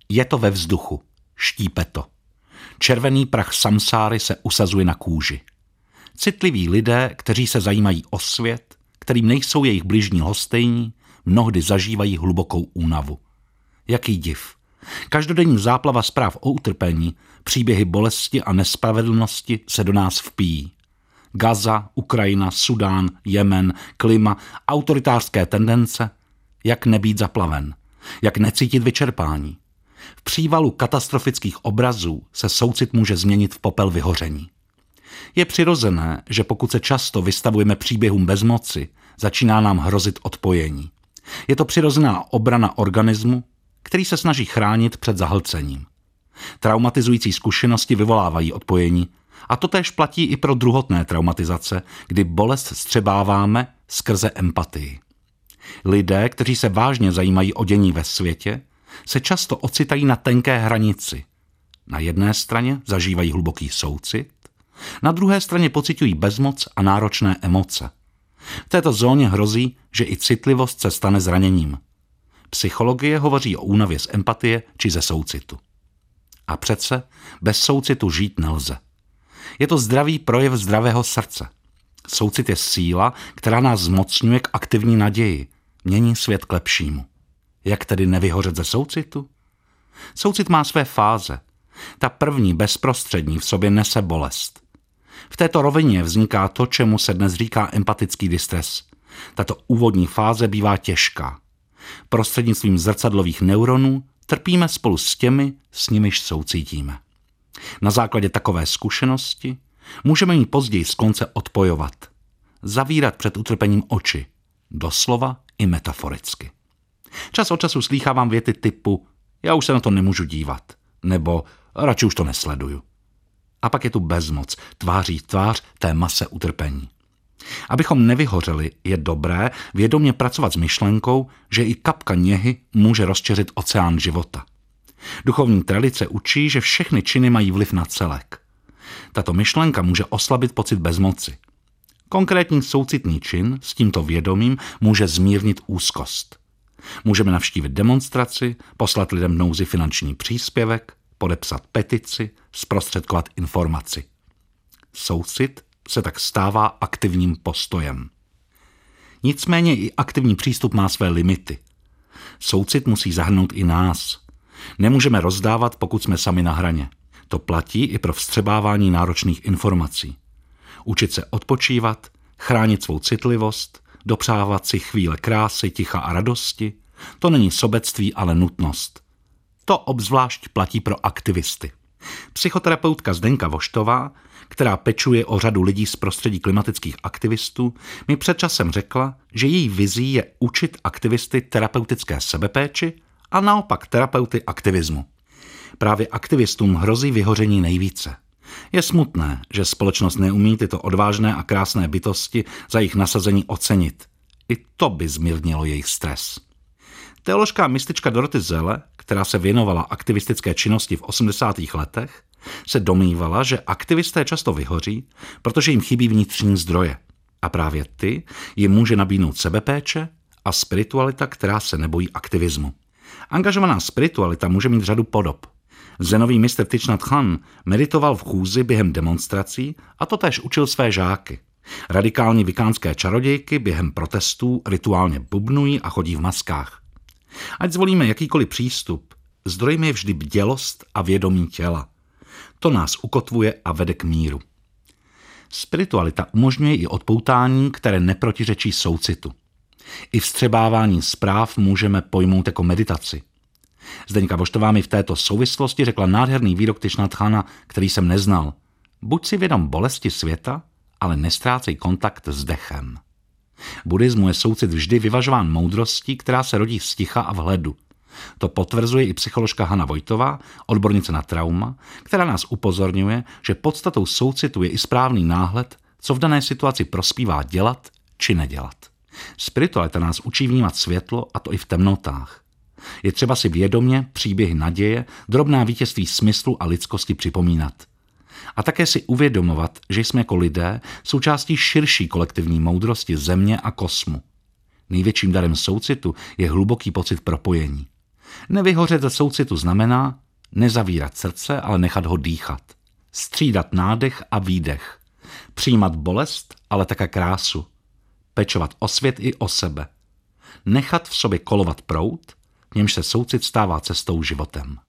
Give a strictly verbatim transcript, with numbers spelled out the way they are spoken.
Je to ve vzduchu. Štípe to. Červený prach samsáry se usazuje na kůži. Citliví lidé, kteří se zajímají o svět, kterým nejsou jejich bližní lhostejní, mnohdy zažívají hlubokou únavu. Jaký div. Každodenní záplava zpráv o utrpení, příběhy bolesti a nespravedlnosti se do nás vpíjí. Gaza, Ukrajina, Sudán, Jemen, klima, autoritářské tendence. Jak nebýt zaplaven? Jak necítit vyčerpání? V přívalu katastrofických obrazů se soucit může změnit v popel vyhoření. Je přirozené, že pokud se často vystavujeme příběhům bezmoci, začíná nám hrozit odpojení. Je to přirozená obrana organismu, který se snaží chránit před zahlcením. Traumatizující zkušenosti vyvolávají odpojení a to též platí i pro druhotné traumatizace, kdy bolest střebáváme skrze empatii. Lidé, kteří se vážně zajímají o dění ve světě, se často ocitají na tenké hranici. Na jedné straně zažívají hluboký soucit, na druhé straně pociťují bezmoc a náročné emoce. V této zóně hrozí, že i citlivost se stane zraněním. Psychologie hovoří o únavě z empatie či ze soucitu. A přece bez soucitu žít nelze. Je to zdravý projev zdravého srdce. Soucit je síla, která nás zmocňuje k aktivní naději, mění svět k lepšímu. Jak tedy nevyhořet ze soucitu? Soucit má své fáze. Ta první, bezprostřední, v sobě nese bolest. V této rovině vzniká to, čemu se dnes říká empatický distres. Tato úvodní fáze bývá těžká. Prostřednictvím zrcadlových neuronů trpíme spolu s těmi, s nimiž soucítíme. Na základě takové zkušenosti můžeme ji později z konce odpojovat. Zavírat před utrpením oči. Doslova i metaforicky. Čas od času slýchávám věty typu já už se na to nemůžu dívat, nebo radši už to nesleduju. A pak je tu bezmoc, tváří tvář té mase utrpení. Abychom nevyhořeli, je dobré vědomě pracovat s myšlenkou, že i kapka něhy může rozčeřit oceán života. Duchovní tradice učí, že všechny činy mají vliv na celek. Tato myšlenka může oslabit pocit bezmoci. Konkrétní soucitný čin s tímto vědomím může zmírnit úzkost. Můžeme navštívit demonstraci, poslat lidem v nouzi finanční příspěvek, podepsat petici, zprostředkovat informaci. Soucit se tak stává aktivním postojem. Nicméně i aktivní přístup má své limity. Soucit musí zahrnout i nás. Nemůžeme rozdávat, pokud jsme sami na hraně. To platí i pro vstřebávání náročných informací. Učit se odpočívat, chránit svou citlivost, dopřávat si chvíle krásy, ticha a radosti, to není sobectví, ale nutnost. To obzvlášť platí pro aktivisty. Psychoterapeutka Zdenka Voštová, která pečuje o řadu lidí z prostředí klimatických aktivistů, mi před časem řekla, že její vizí je učit aktivisty terapeutické sebepéči a naopak terapeuty aktivismu. Právě aktivistům hrozí vyhoření nejvíce. Je smutné, že společnost neumí tyto odvážné a krásné bytosti za jejich nasazení ocenit. I to by zmírnilo jejich stres. Teoložka a mistička Dorothy Zelle, která se věnovala aktivistické činnosti v osmdesátých letech, se domnívala, že aktivisté často vyhoří, protože jim chybí vnitřní zdroje. A právě ty jim může nabídnout sebepéče a spiritualita, která se nebojí aktivismu. Angažovaná spiritualita může mít řadu podob. Zenový mistr Thich Nhat Hanh meditoval v chůzi během demonstrací a to též učil své žáky. Radikální vikánské čarodějky během protestů rituálně bubnují a chodí v maskách. Ať zvolíme jakýkoliv přístup, zdrojem je vždy bdělost a vědomí těla. To nás ukotvuje a vede k míru. Spiritualita umožňuje i odpoutání, které neprotiřečí soucitu. I vstřebávání zpráv můžeme pojmout jako meditaci. Zdeňka Voštová mi v této souvislosti řekla nádherný výrok Thich Nhat Hana, který jsem neznal. Buď si vědom bolesti světa, ale nestrácej kontakt s dechem. V buddhismu je soucit vždy vyvažován moudrostí, která se rodí z ticha a vhledu. To potvrzuje i psycholožka Hana Vojtová, odbornice na trauma, která nás upozorňuje, že podstatou soucitu je i správný náhled, co v dané situaci prospívá dělat či nedělat. Spiritualita nás učí vnímat světlo, a to i v temnotách. Je třeba si vědomě příběhy naděje, drobná vítězství smyslu a lidskosti připomínat. A také si uvědomovat, že jsme jako lidé součástí širší kolektivní moudrosti země a kosmu. Největším darem soucitu je hluboký pocit propojení. Nevyhořet ze soucitu znamená nezavírat srdce, ale nechat ho dýchat. Střídat nádech a výdech. Přijímat bolest, ale také krásu. Pečovat o svět i o sebe. Nechat v sobě kolovat proud, v němž se soucit stává cestou životem.